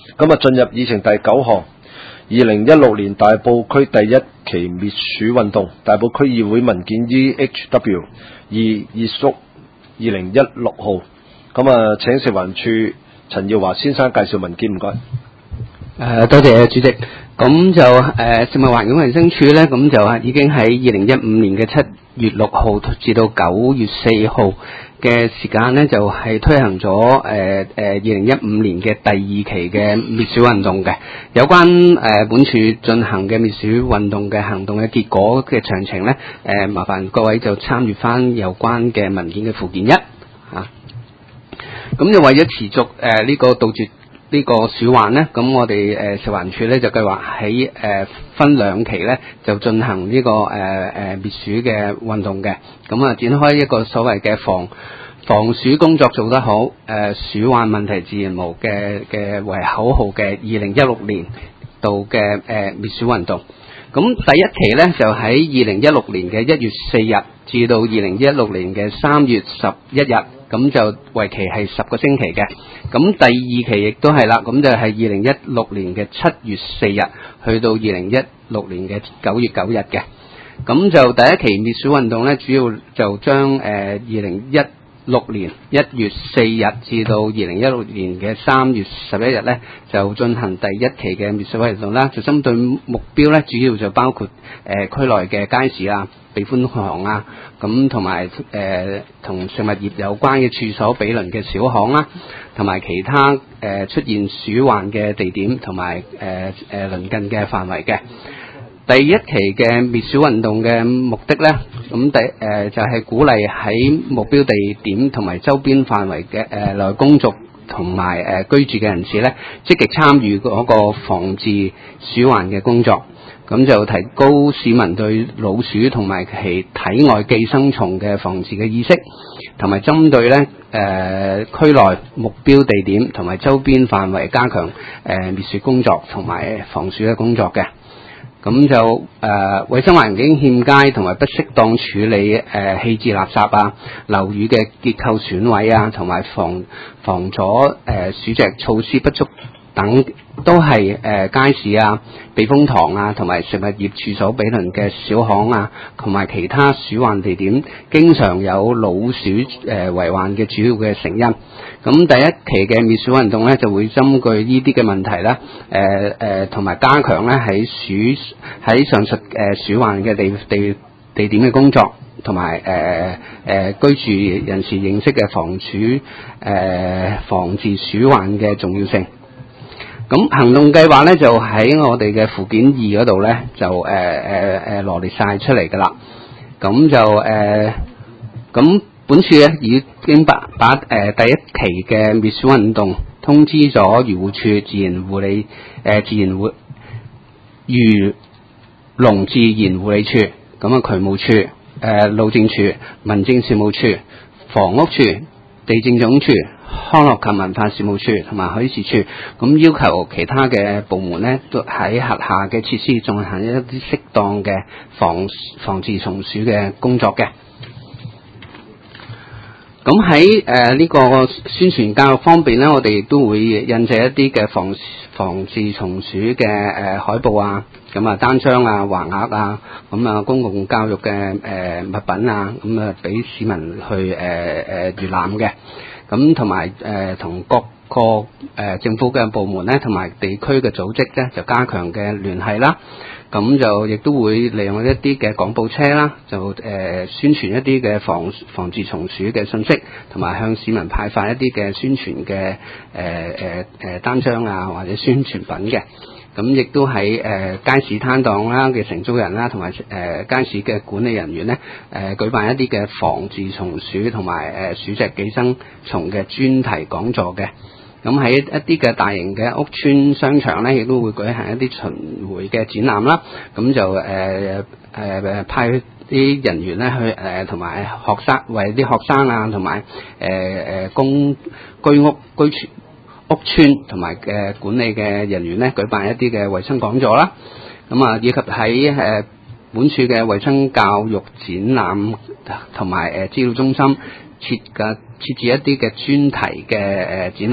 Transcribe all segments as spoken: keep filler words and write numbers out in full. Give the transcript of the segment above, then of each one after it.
咁啊，進入議程第九項，二零一六年大埔區第一期滅鼠運動，大埔區議會文件 E H W 二二叔二零一六號。咁啊，請食環署陳耀華先生介紹文件，唔該。 誒、呃，多謝主席。咁就誒、呃，食物環境衛生署咧，咁就已經喺二零一五年嘅七月六號至到九月四號嘅時間咧，就係、是、推行咗誒誒二零一五年嘅第二期嘅滅鼠運動嘅。有關誒、呃、本署進行嘅滅鼠運動嘅行動嘅結果嘅詳情咧，誒、呃、麻煩各位就參閱翻有關嘅文件嘅附件一嚇。咁、啊、就為咗持續誒呢、呃這個杜絕呢個鼠患呢，咁我哋誒食環署咧就計劃喺誒分兩期咧就進行呢、這個誒誒、呃、滅鼠嘅運動嘅，咁啊展開一個所謂嘅防防鼠工作做得好，誒、呃、鼠患問題自然無嘅嘅為口號嘅二零一六年度嘅誒、呃、滅鼠運動。咁第一期咧就喺二零一六年嘅一月四日至到二零一六年嘅三月十一日。咁就為期係十個星期嘅，咁第二期亦都係啦，咁就係二零一六年嘅七月四日去到二零一六年嘅九月九日嘅。咁就第一期滅鼠運動咧，主要就將誒二零一六年一月四日至到二零一六年嘅三月十一日咧，就進行第一期嘅滅鼠運動啦。就針對目標咧，主要就包括誒、呃、區內嘅街市啊、避風塘啊，咁同埋誒同食物業有關嘅處所毗鄰嘅小巷啦，同埋其他誒、呃、出現鼠患嘅地點同埋誒誒鄰近嘅範圍嘅。第一期嘅滅鼠運動嘅目的咧，咁第誒、呃、就係、是、鼓勵喺目標地點同埋周邊範圍嘅誒內公眾同埋誒居住嘅人士咧，積極參與嗰個防治鼠患嘅工作。咁就提高市民對老鼠同埋其體外寄生蟲嘅防治嘅意識，同埋針對咧誒、呃、區內目標地點同埋周邊範圍加強誒、呃、滅鼠工作同埋防鼠嘅工作嘅。咁就誒、呃、衛生環境欠佳同埋不適當處理誒、呃、棄置垃圾啊、樓宇嘅結構損毀啊，同埋防防阻誒、呃、鼠隻措施不足等，都係誒、呃、街市啊、避風塘啊，同埋食物業處所毗鄰嘅小巷啊，同埋其他鼠患地點，經常有老鼠誒、呃、為患嘅主要嘅成因。咁第一期嘅滅鼠運動咧，就會針據呢啲嘅問題啦，誒誒同埋加強咧喺鼠喺上述誒、呃、鼠患嘅地地地點嘅工作，同埋誒誒居住人士認識嘅防鼠誒、呃、防治鼠患嘅重要性。咁行動計劃咧就喺我哋嘅附件二嗰度咧就誒誒誒羅列晒出嚟㗎啦。咁就誒咁。呃本署咧已經把把誒、呃、第一期嘅滅鼠運動通知咗漁護署、自然護理誒、呃、自然護漁農自然護理處、咁啊渠務處、誒、呃、路政署、民政事務處、房屋處、地政總署、康樂及文化事務處同埋海事處，咁要求其他嘅部門咧都喺轄下嘅設施進行一啲適當嘅防防治蟲鼠嘅工作嘅。咁喺誒呢個宣傳教育方面咧，我哋亦都會印製一啲嘅防防治蟲鼠嘅誒、呃、海報啊，咁啊單張啊、橫額啊，咁啊公共教育嘅誒、呃、物品啊，咁啊俾市民去誒誒閲覽嘅。咁同埋誒同各個誒、呃、政府嘅部門咧，同埋地區嘅組織咧，就加強嘅聯繫啦。咁就亦都會利用一啲嘅廣播車啦，就誒、呃、宣傳一啲嘅防防治蟲鼠嘅信息，同埋向市民派發一啲嘅宣傳嘅誒誒誒單張啊，或者宣傳品嘅。咁亦都喺誒、呃、街市攤檔啦嘅承租人啦，同埋誒街市嘅管理人員咧，誒、呃、舉辦一啲嘅防治蟲鼠同埋誒鼠隻寄生蟲嘅專題講座嘅。咁喺一啲嘅大型嘅屋邨商場咧，亦都會舉行一啲巡迴嘅展覽啦。咁就誒誒誒派啲人員咧去誒同埋學生為啲學生啊，同埋誒誒公居屋居住屋邨同埋嘅管理嘅人員咧，舉辦一啲嘅衛生講座啦。咁啊，以及喺誒本處嘅衛生教育展覽同埋誒資料中心設嘅設置一啲嘅專題嘅誒展覽。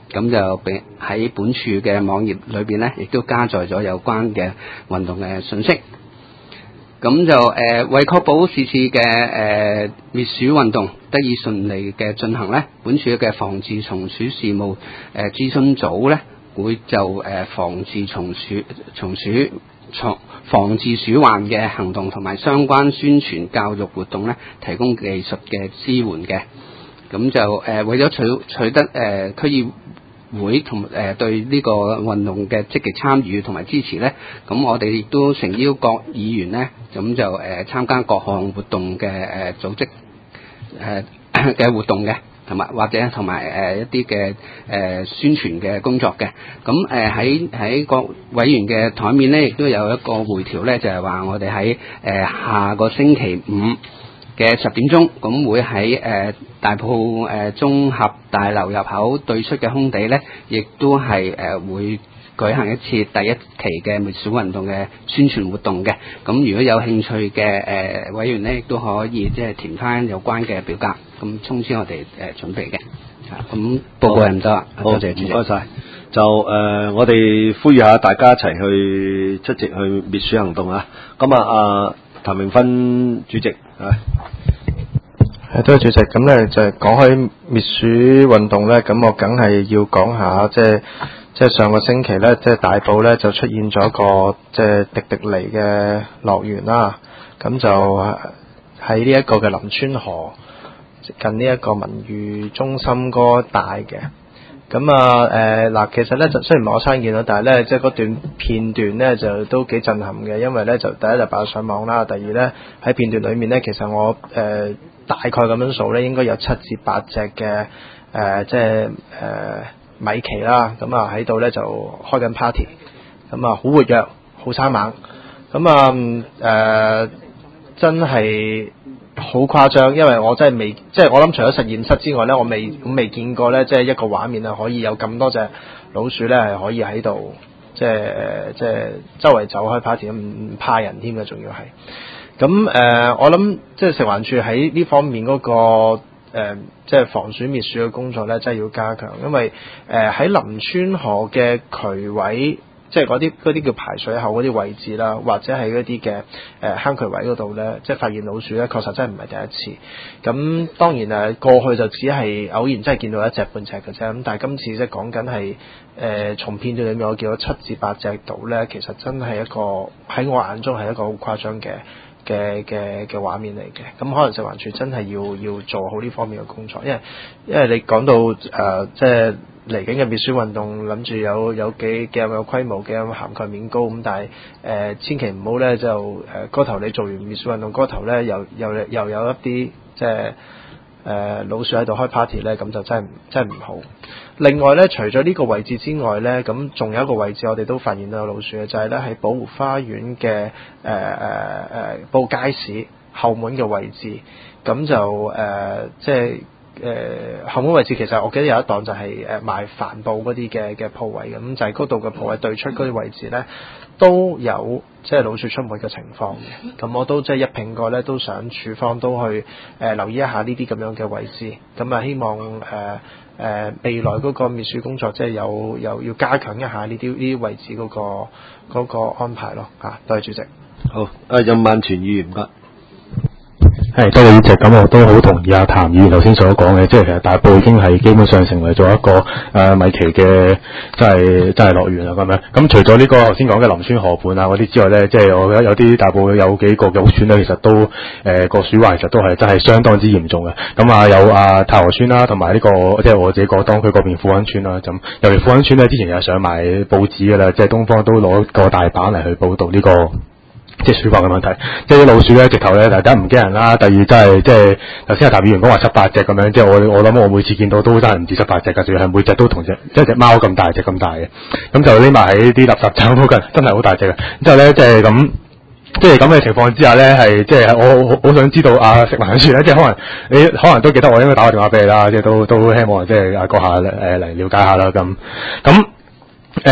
咁就並喺本處嘅網頁裏邊咧，亦都加載咗有關嘅運動嘅信息。咁就誒、呃、為確保是次嘅誒滅鼠運動得以順利嘅進行咧，本處嘅防治蟲鼠事務誒、呃、諮詢組咧，會就誒、呃、防治蟲鼠、蟲鼠、蟲防治鼠患嘅行動同埋相關宣傳教育活動咧，提供技術嘅支援嘅。咁就誒、呃、為咗取取得誒、呃、區議會同誒、呃、對呢個運動嘅積極參與同埋支持咧，咁我哋亦都誠邀各議員咧，咁就誒、呃、參加各項活動嘅誒、呃、組織誒嘅、呃、活動嘅，同埋或者同埋誒一啲嘅誒宣傳嘅工作嘅。咁誒喺喺各委員嘅台面咧，亦都有一個回條咧，就係、是、話我哋喺誒下個星期五嘅十點鐘，咁會喺誒、呃、大埔誒、呃、綜合大樓入口對出嘅空地咧，亦都係誒、呃、會舉行一次第一期嘅滅鼠運動嘅宣傳活動嘅。咁如果有興趣嘅誒、呃、委員咧，亦都可以即係填翻有關嘅表格，咁通知我哋誒、呃、準備嘅。啊，咁報告係唔多啦， 好， 多謝主席。 唔該晒。就誒、呃，我哋呼籲下大家一齊去出席去滅鼠行動啊！咁啊，阿譚明芬主席啊。 係，多謝主席。咁咧就係講開滅鼠運動咧，咁我梗係要講下，即係即係上個星期咧，即係大埔咧就出現咗個即係迪迪尼嘅樂園啦。咁就喺呢一個嘅林村河近呢一個文娛中心嗰帶嘅。咁啊誒嗱，其實咧就雖然唔係我親見到，但係咧即係嗰段片段咧就都幾震撼嘅，因為咧就第一就擺上網啦，第二咧喺片段裡面咧，其實我誒、呃、大概咁樣數咧，應該有七至八隻嘅誒即係誒米奇啦，咁啊喺度咧就開緊 party， 咁啊好活躍，好生猛，咁啊誒、呃、真係好誇張，因為我真係未，即係我諗除咗實驗室之外咧，我未咁未見過咧，即係一個畫面啊，可以有咁多隻老鼠咧係可以喺度，即係即係周圍走開 party 咁，唔怕人添嘅，仲要係咁誒。我諗即係食環署喺呢方面嗰、那個誒、呃，即係防鼠滅鼠嘅工作咧，真係要加強，因為誒喺、呃、林村河嘅渠位。即係嗰啲嗰啲叫排水口嗰啲位置啦，或者係嗰啲嘅誒坑渠位嗰度咧，即係發現老鼠咧，確實真係唔係第一次。咁當然誒過去就只係偶然真係見到一隻半隻嘅啫。咁但係今次即係講緊係誒從片段裏面我見到七至八隻度咧，其實真係一個喺我眼中係一個好誇張嘅嘅嘅嘅畫面嚟嘅。咁可能食環署真係要要做好呢方面嘅工作，因為因為你講到誒、呃、即係。嚟緊嘅滅鼠運動，諗住有有幾幾有規模嘅涵蓋面高咁，但係誒、呃、千祈唔好咧就誒嗰頭你做完滅鼠運動，嗰頭咧又又又有一啲即係誒老鼠喺度開 party 咧，咁就真係真係唔好。另外咧，除咗呢個位置之外咧，咁仲有一個位置我哋都發現到有老鼠嘅，就係咧喺寶湖花園嘅誒誒誒寶街市後門嘅位置，咁就誒、呃、即係。誒、呃、後門位置其實我記得有一檔就係誒賣帆布嗰啲嘅嘅鋪位，咁就係嗰度嘅鋪位對出嗰啲位置咧都有即係老鼠出沒嘅情況嘅。咁我都即係一拼過咧，都想處方都去誒、呃、留意一下呢啲咁樣嘅位置。咁啊希望誒誒、呃呃、未來嗰個滅鼠工作即係有有要加強一下呢啲呢啲位置嗰、嗰個嗰個安排咯嚇。多謝主席。 好，啊任萬全議員唔該。 係多謝主席，咁我都好同意阿譚議員頭先所講嘅，即係其實大埔已經係基本上成為咗一個誒、呃、米奇嘅即係即係樂園啦咁樣。咁除咗呢個頭先講嘅林村河畔啊嗰啲之外咧，即係我覺得有啲大埔有幾個嘅屋邨咧，其實都誒個、呃、鼠患其實都係真係相當之嚴重嘅。咁啊有啊太和邨啦，同埋呢個即係我自己個當區嗰邊富安邨啦。咁尤其富安邨咧，之前又上埋報紙㗎啦，即係東方都攞個大版嚟去報導呢、這個。即係鼠患嘅問題，即係啲老鼠咧，直頭咧，大家唔驚人啦。第二真係即係頭先阿譚議員講話十八隻咁樣，即係我我諗我每次見到都真係唔止十八隻㗎，仲要係每隻都同隻即係隻貓咁大隻咁大嘅。咁就匿埋喺啲垃圾站附近，真係好大隻嘅。之後咧即係咁，即係咁嘅情況之下咧，係即係我好想知道啊食環署咧，即係可能你可能都記得我應該打個電話俾你啦，即係都都希望即係啊閣下誒嚟了解下啦咁咁。誒、呃，去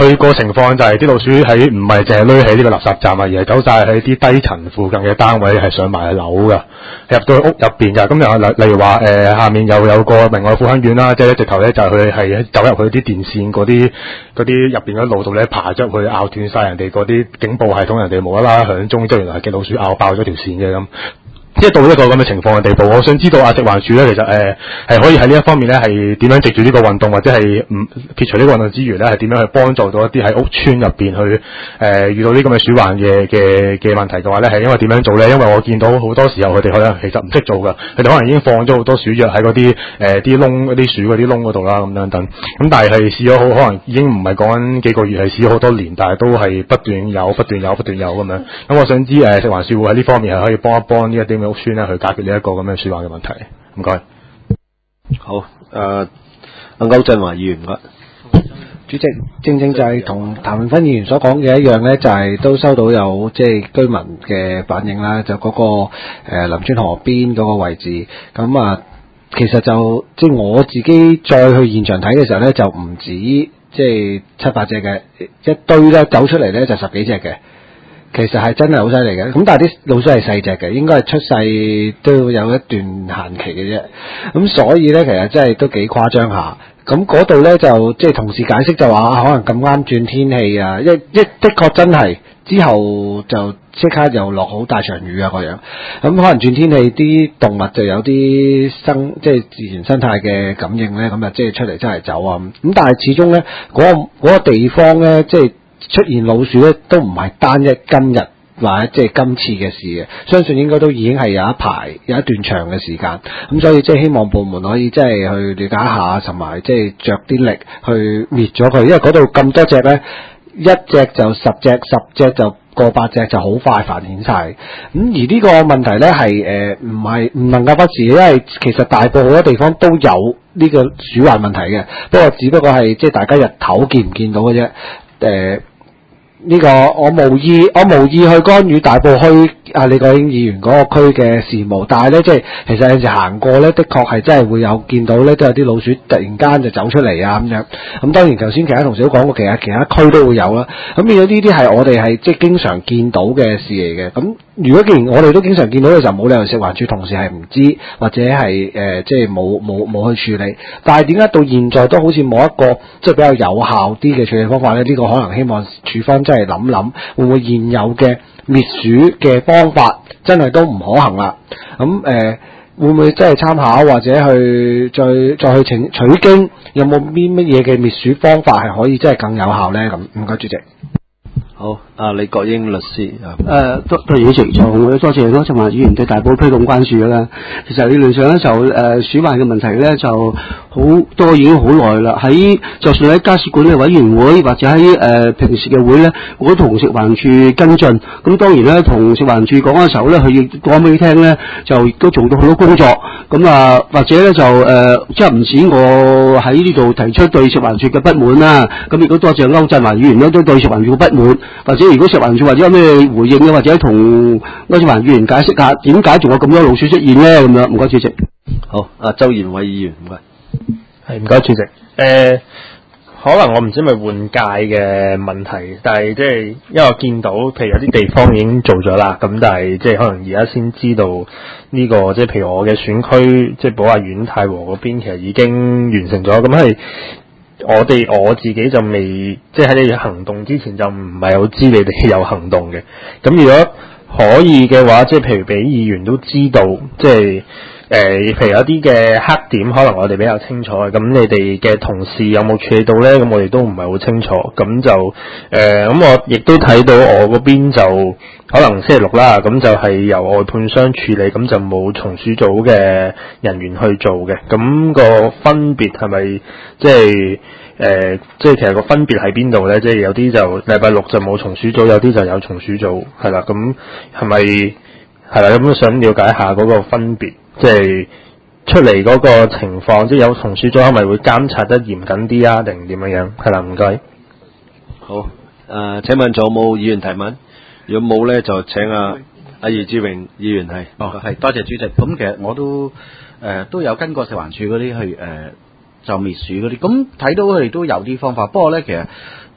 佢個情況就係啲老鼠喺唔係淨係匿喺呢個垃圾站啊，而係走晒喺啲低層附近嘅單位，係上埋樓㗎，入到屋入邊㗎。咁又例例如話誒、呃，下面又有個明愛富亨苑啦，即係直頭咧就係佢係走入去啲電線嗰啲嗰啲入邊嗰路度咧，爬咗入去咬斷晒人哋嗰啲警報系統，人哋無啦啦響鐘，即係原來係嘅老鼠咬爆咗條線嘅咁。即係到一個咁嘅情況嘅地步，我想知道啊食環署咧，其實誒係、呃、可以喺呢一方面咧，係點樣藉住呢個運動，或者係唔撇除呢個運動之餘咧，係點樣去幫助到一啲喺屋邨入邊去誒、呃、遇到呢咁嘅鼠患嘅嘅嘅問題嘅話咧，係因為點樣做咧？因為我見到好多時候佢哋可能其實唔識做㗎，佢哋可能已經放咗好多鼠藥喺嗰啲誒啲窿嗰啲鼠嗰啲窿嗰度啦，咁樣等。咁但係係試咗好，可能已經唔係講緊幾個月，係試咗好多年，但係都係不斷有、不斷有、不斷有咁樣。咁我想知誒、呃、食環署會喺呢方面係可以幫一幫呢一啲屋邨咧，去解決呢一個咁嘅鼠患嘅問題。唔該。 好，誒、呃，阿歐振華議員唔該。 主席，正正就係同譚永芬議員所講嘅一樣咧，就係、是、都收到有即係居民嘅反映啦，就嗰、那個誒、呃、林村河邊嗰個位置，咁啊，其實就即係我自己再去現場睇嘅時候咧，就唔止即係七八隻嘅，一堆咧走出嚟咧就十幾隻嘅。其實係真係好犀利嘅，咁但係啲老鼠係細隻嘅，應該係出世都有一段限期嘅啫，咁所以咧其實真係都幾誇張下。咁嗰度咧就即係同事解釋就話，可能咁啱轉天氣啊，一一的確真係之後就即刻又落好大場雨啊個樣，咁可能轉天氣啲動物就有啲生即係自然生態嘅感應咧，咁啊即係出嚟真係走啊，咁但係始終咧嗰個嗰個地方咧即係出現老鼠咧，都唔係單一今日或者即係今次嘅事嘅，相信應該都已經係有一排有一段長嘅時間。咁所以即係希望部門可以即係去了解一下，同埋即係着啲力去滅咗佢，因為嗰度咁多隻咧，一隻就十隻，十隻就過百隻，就好快繁衍晒。咁而呢個問題咧係誒唔係唔能夠忽視，因為其實大埔好多地方都有呢個鼠患問題嘅，不過只不過係即係大家日頭見唔見到嘅啫。誒、呃。呢、這個我無意我無意去干預大埔區啊李國英議員嗰個區嘅事務，但係咧即係其實有時行過咧，的確係真係會有見到咧，都有啲老鼠突然間就走出嚟啊咁樣。咁當然頭先其他同事都講過，其實其他區都會有啦。咁變咗呢啲係我哋係即係經常見到嘅事嚟嘅。咁如果既然我哋都經常見到嘅時候，冇理由食環署同事係唔知或者係誒即係冇冇冇去處理。但係點解到現在都好似冇一個即係比較有效啲嘅處理方法咧？呢、這個可能希望署方真係諗諗，會唔會現有嘅滅鼠嘅方法真係都唔可行啦？咁誒、呃、會唔會真係參考或者去再再去請取經，有冇邊乜嘢嘅滅鼠方法係可以真係更有效咧？咁唔該主席。 好，阿李國英律師啊。 誒，多多謝主席，就多謝多謝話議員對大埔區咁關注啦。其實理論上咧就誒、呃、鼠患嘅問題咧就好多已經好耐啦。喺就算喺家事管理委員會或者喺誒、呃、平時嘅會咧，我都同食環署跟進。咁當然咧，同食環署講嘅時候咧，佢亦講俾你聽咧，就亦都做到好多工作。咁啊，或者咧就誒、呃，即係唔止我喺呢度提出對食環署嘅不滿啦。咁亦都多謝歐振華議員咧，都對食環署嘅不滿。或者如果食環署或者有咩回應嘅，或者同歐振華議員解釋下點解仲有咁多老鼠出現咧？咁樣唔該主席。 好，阿周賢偉議員唔該。 係唔該主席。誒、呃，可能我唔知係咪換屆嘅問題，但係即係因為我見到，譬如有啲地方已經做咗啦，咁但係即係可能而家先知道呢、這個，即係譬如我嘅選區，即係寶雅苑太和嗰邊，其實已經完成咗，咁係。我哋我自己就未，即係喺你行動之前就唔係好知你哋有行動嘅。咁如果可以嘅話，即係譬如俾議員都知道，即係誒、呃，譬如有啲嘅黑點，可能我哋比較清楚。咁你哋嘅同事有冇處理到咧？咁我哋都唔係好清楚。咁就誒，咁、呃、我亦都睇到我嗰邊就可能星期六啦，咁就係由外判商處理，咁就冇松鼠組嘅人員去做嘅。咁、個分別係咪即係？誒、呃，即係其實個分別喺邊度咧？即係有啲就禮拜六就冇松鼠組，有啲就有松鼠組，係啦。咁係咪係啦？咁想了解一下嗰個分別，即係出嚟嗰個情況，即係有松鼠組係咪會監察得嚴謹啲啊？定點樣樣？係啦，唔該。 好，誒、呃，請問仲有冇議員提問？如果冇咧，就請阿阿余志榮議員係。 哦，係多謝主席。咁其實我都誒、呃、都有跟過食環署嗰啲去誒。呃就滅鼠嗰啲，咁睇到佢哋都有啲方法，不過咧其實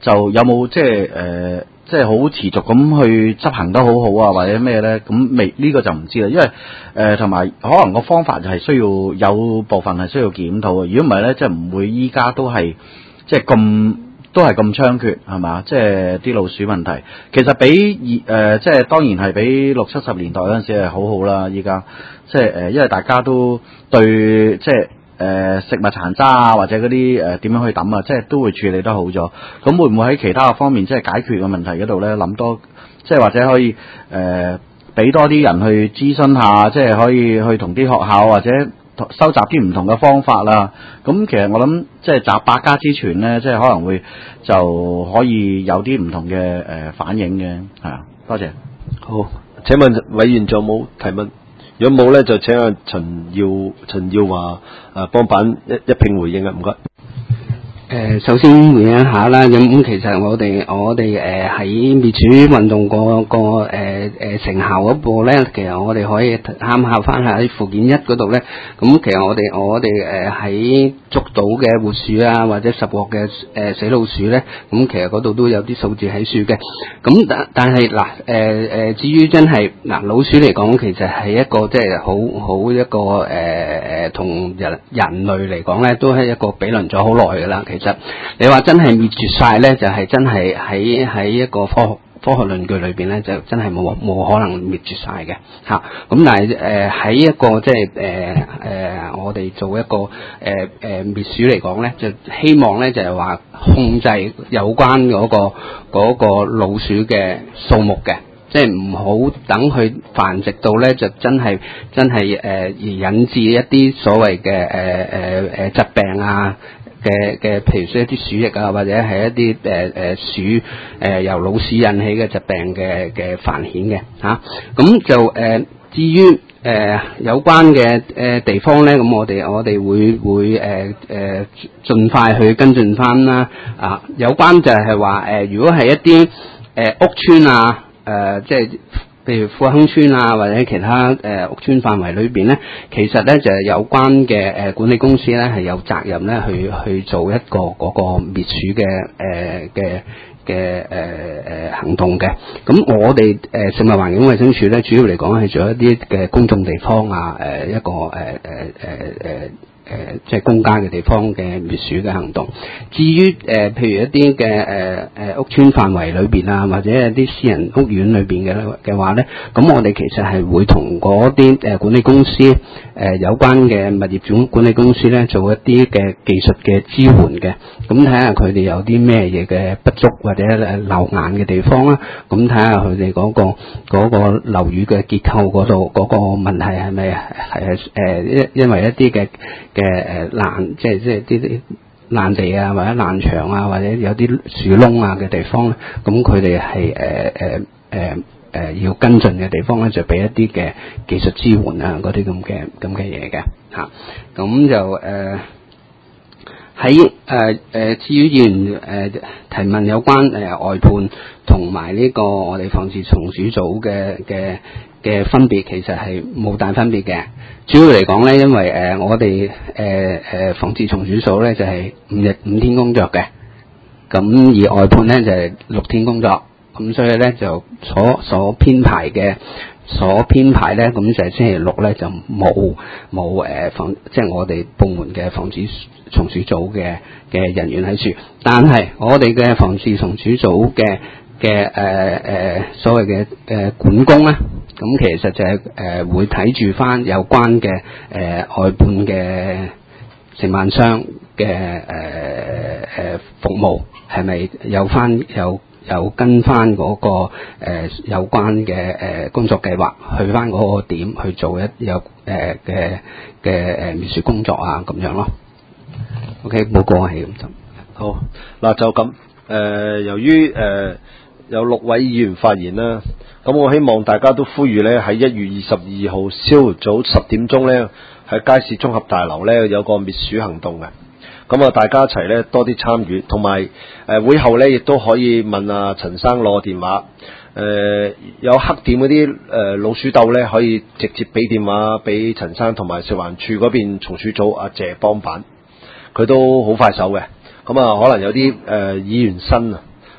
就有冇即係誒即係好持續咁去執行得好好啊，或者咩咧？咁未呢個就唔知啦，因為誒同埋可能個方法就係需要有部分係需要檢討嘅。如果唔係咧，即係唔會依家都係即係咁都係咁猖獗係嘛？即係啲老鼠問題，其實比二誒即係當然係比六七十年代嗰陣時係好好啦。依家即係誒，因為大家都對即係。誒、呃、食物殘渣啊，或者嗰啲誒點樣去抌啊，即係都會處理得好咗。咁會唔會喺其他嘅方面，即係解決嘅問題嗰度咧，諗多，即係或者可以誒俾、呃、多啲人去諮詢下，即係可以去同啲學校或者收集啲唔同嘅方法啦。咁其實我諗，即係集百家之傳咧，即係可能會就可以有啲唔同嘅誒、呃、反應嘅，係啊。多謝。 好，請問委員仲有冇提問？如果冇咧，就請阿陳耀陳耀華誒幫辦一一併回應啊，唔該。 誒，首先回應一下啦。咁咁，其實我哋我哋誒喺滅鼠運動個個誒誒成效嗰部咧，其實我哋可以參考翻喺附件一嗰度咧。咁其實我哋我哋誒喺捉到嘅活鼠啊，或者拾獲嘅誒死老鼠咧，咁其實嗰度都有啲數字喺處嘅。咁但但係嗱誒誒，至於真係嗱老鼠嚟講，其實係一個即係好好一個誒誒同人人類嚟講咧，都係一個比鄰咗好耐㗎啦。其實你話真係滅絕晒咧，就係、是、真係喺喺一個科學科學論據裏邊咧，就真係冇冇可能滅絕晒嘅嚇。咁、啊、但係誒喺一個即係誒誒，我哋做一個誒誒、呃、滅鼠嚟講咧，就希望咧就係、是、話控制有關嗰、那個嗰、那個老鼠嘅數目嘅。即係唔好等佢繁殖到咧，就真係真係誒、呃、而引致一啲所謂嘅誒誒誒疾病啊嘅嘅，譬如說一啲鼠疫啊，或者係一啲誒誒鼠誒、呃、由老鼠引起嘅疾病嘅嘅繁衍嘅嚇。咁、啊、就誒、呃、至於誒、呃、有關嘅誒、呃、地方咧，咁我哋我哋會會誒誒、呃、盡快去跟進翻啦。啊，有關就係話誒，如果係一啲誒、呃、屋邨啊。誒、呃，即係譬如富亨村啊，或者其他誒、呃、屋邨範圍裏邊咧，其實咧就係、是、有關嘅誒、呃、管理公司咧係有責任咧去去做一個嗰個滅鼠嘅誒嘅嘅誒誒行動嘅。咁我哋誒、呃、食物環境衛生署咧，主要嚟講係做一啲嘅公眾地方啊，誒、呃、一個誒誒誒誒誒。呃呃誒、呃，即係公家嘅地方嘅滅鼠嘅行動。至於誒、呃，譬如一啲嘅誒誒屋邨範圍裏邊啊，或者一啲私人屋苑裏邊嘅嘅話咧，咁我哋其實係會同嗰啲誒管理公司誒、呃、有關嘅物業總管理公司咧，做一啲嘅技術嘅支援嘅。咁睇下佢哋有啲咩嘢嘅不足或者誒漏眼嘅地方啦。咁睇下佢哋嗰個嗰、嗰個樓宇嘅結構嗰度嗰個問題係咪係誒因因為一啲嘅嘅誒爛，即係即係啲啲爛地啊，或者爛牆啊，或者有啲樹窿啊嘅地方咧，咁佢哋係誒誒誒誒要跟進嘅地方咧，就俾一啲嘅技術支援啊，嗰啲咁嘅咁嘅嘢嘅嚇，咁就誒喺誒誒至於議員誒、呃、提問有關誒、呃、外判同埋呢個我哋防治蟲鼠組嘅嘅嘅分別，其實係冇大分別嘅。主要嚟講咧，因為誒、呃、我哋誒誒防治蟲鼠組咧就係、是、五日五天工作嘅，咁而外判咧就係、是、六天工作，咁所以咧就所所編排嘅所編排咧，咁就係星期六咧就冇冇誒防，即係我哋部門嘅防治蟲鼠組嘅嘅人員喺處，但係我哋嘅防治蟲鼠組嘅嘅誒誒所謂嘅誒、呃、管工咧。咁其實就係、是、誒、呃、會睇住翻有關嘅誒、呃、外判嘅承辦商嘅誒誒服務係咪有翻有有跟翻嗰、那個誒、呃、有關嘅誒、呃、工作計劃去翻嗰個點去做一有誒嘅嘅誒滅鼠工作啊咁樣咯。OK， 報告係咁就好嗱，就咁誒、呃，由於誒。呃有六位議員發言啦，咁我希望大家都呼籲咧喺一月二十二號朝早十點鐘咧喺街市綜合大樓咧有個滅鼠行動嘅，咁啊大家一齊咧多啲參與，同埋誒會後咧亦都可以問阿陳生攞電話，誒、呃、有黑點嗰啲誒老鼠竇咧可以直接俾電話俾陳生同埋食環署嗰邊蟲鼠組阿謝幫辦，佢都好快手嘅，咁啊可能有啲誒、呃、議員新啊。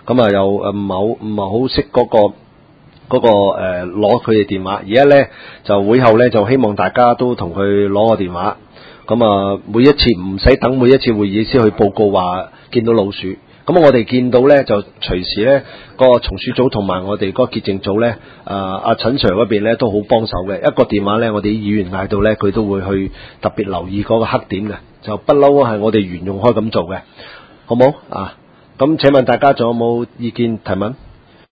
咁啊又誒唔係好唔係好識嗰個。嗰、那個誒攞佢哋電話，而家咧就會後咧就希望大家都同佢攞個電話，咁啊每一次唔使等每一次會議先去報告話見到老鼠，咁我哋見到咧就隨時咧、那個松鼠組同埋我哋嗰個潔淨組咧，啊阿陳 Sir 嗰邊咧都好幫手嘅，一個電話咧我哋啲議員嗌到咧佢都會去特別留意嗰個黑點嘅，就不嬲係我哋沿用開咁做嘅，好冇啊？咁請問大家仲有冇意見提問？